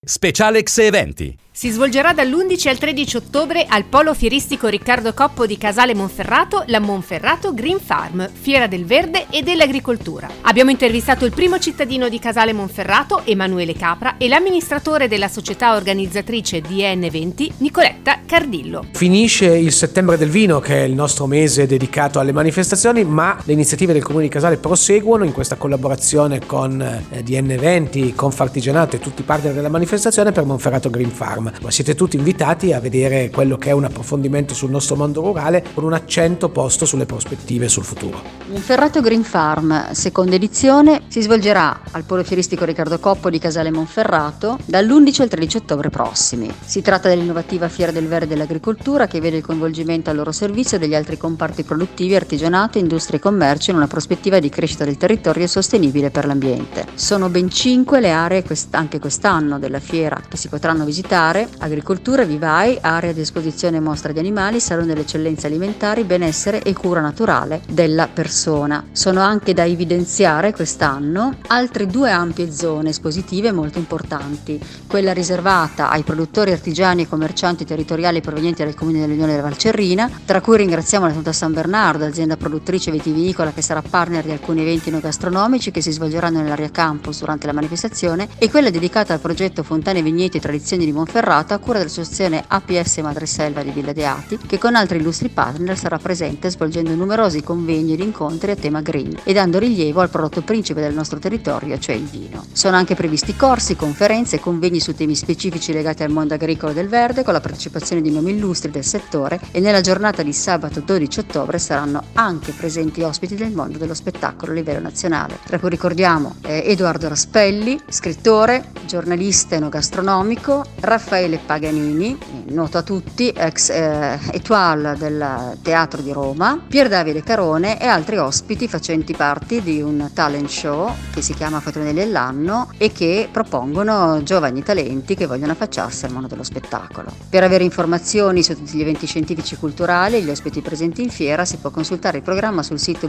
Specialex Eventi. Si svolgerà dall'11 al 13 ottobre al Polo Fieristico Riccardo Coppo di Casale Monferrato la Monferrato Green Farm, fiera del verde e dell'agricoltura. Abbiamo intervistato il primo cittadino di Casale Monferrato, Emanuele Capra, e l'amministratore della società organizzatrice DN20, Nicoletta Cardillo. Finisce il settembre del vino, che è il nostro mese dedicato alle manifestazioni, ma le iniziative del Comune di Casale proseguono in questa collaborazione con DN20, Confartigianato e tutti i partner della manifestazione per Monferrato Green Farm. Ma siete tutti invitati a vedere quello che è un approfondimento sul nostro mondo rurale con un accento posto sulle prospettive sul futuro. Monferrato Green Farm, seconda edizione, si svolgerà al Polo Fieristico Riccardo Coppo di Casale Monferrato dall'11 al 13 ottobre prossimi. Si tratta dell'innovativa Fiera del Verde e dell'Agricoltura che vede il coinvolgimento al loro servizio degli altri comparti produttivi, artigianato, industria e commercio in una prospettiva di crescita del territorio sostenibile per l'ambiente. Sono ben 5 le aree anche quest'anno della fiera che si potranno visitare: agricoltura, vivai, area di esposizione e mostra di animali, salone delle eccellenze alimentari, benessere e cura naturale della persona. Sono anche da evidenziare quest'anno altre 2 ampie zone espositive molto importanti: quella riservata ai produttori, artigiani e commercianti territoriali provenienti dal comune dell'Unione della Valcerrina, tra cui ringraziamo la Tenuta San Bernardo, azienda produttrice vitivinicola che sarà partner di alcuni eventi enogastronomici che si svolgeranno nell'area campus durante la manifestazione, e quella dedicata al progetto Fontane, Vigneti e Tradizioni di Monferrato a cura dell'associazione APS Madreselva di Villa de Ati, che con altri illustri partner sarà presente svolgendo numerosi convegni ed incontri a tema green e dando rilievo al prodotto principe del nostro territorio, cioè il vino. Sono anche previsti corsi, conferenze e convegni su temi specifici legati al mondo agricolo del verde, con la partecipazione di nomi illustri del settore, e nella giornata di sabato 12 ottobre saranno anche presenti ospiti del mondo dello spettacolo a livello nazionale. Tra cui ricordiamo Edoardo Raspelli, scrittore, giornalista enogastronomico, Raffaele Paganini, noto a tutti, ex étoile del Teatro di Roma, Pier Davide Carone e altri ospiti facenti parte di un talent show che si chiama Fatronelli dell'anno e che propongono giovani talenti che vogliono affacciarsi al mondo dello spettacolo. Per avere informazioni su tutti gli eventi scientifici e culturali e gli ospiti presenti in fiera si può consultare il programma sul sito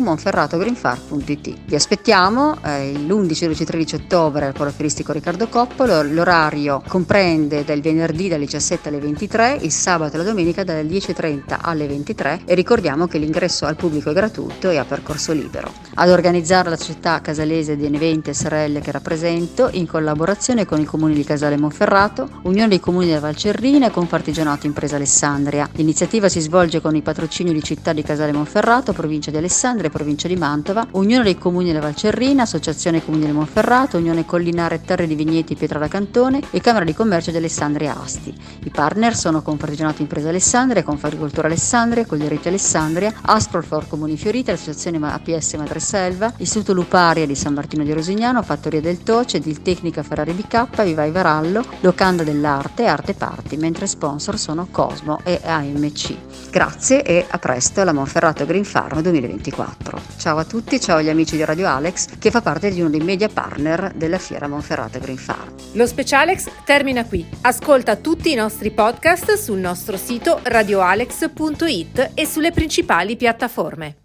www.monferratogreenfarm.it. Vi aspettiamo l'11, 12 e 13 ottobre al Polo Fieristico Riccardo Coppo. L'orario comprende dal venerdì dalle 17 alle 23, il sabato e la domenica dalle 10:30 alle 23, e ricordiamo che l'ingresso al pubblico è gratuito e a percorso libero. Ad organizzare la società casalese DN20 SRL che rappresento, in collaborazione con i comuni di Casale Monferrato, Unione dei Comuni della Valcerrina e Confartigianato Impresa Alessandria. L'iniziativa si svolge con il patrocinio di Città di Casale Monferrato, Provincia di Alessandria e Provincia di Mantova, Unione dei Comuni della Valcerrina, Associazione Comuni del Monferrato, Unione Collinare Terre di Vigneti Pietrada Cantone e Camera di Commercio di Alessandria Asti. I partner sono Confartigianato Impresa Alessandria, Confagricoltura Alessandria, Coglieriti Alessandria, Asprolfor Comuni Fioriti, l'Associazione APS Madreselva, Istituto Luparia di San Martino di Rosignano, Fattoria del Toce, Diltecnica Ferrari BK, Vivai Varallo, Locanda dell'Arte e Arte Parti, mentre sponsor sono Cosmo e AMC. Grazie e a presto alla Monferrato Green Farm 2024. Ciao a tutti, ciao agli amici di Radio Alex, che fa parte di uno dei media partner della fiera Monferrato Green Farm. Lo Specialex termina qui. Ascolta tutti i nostri podcast sul nostro sito radioalex.it e sulle principali piattaforme.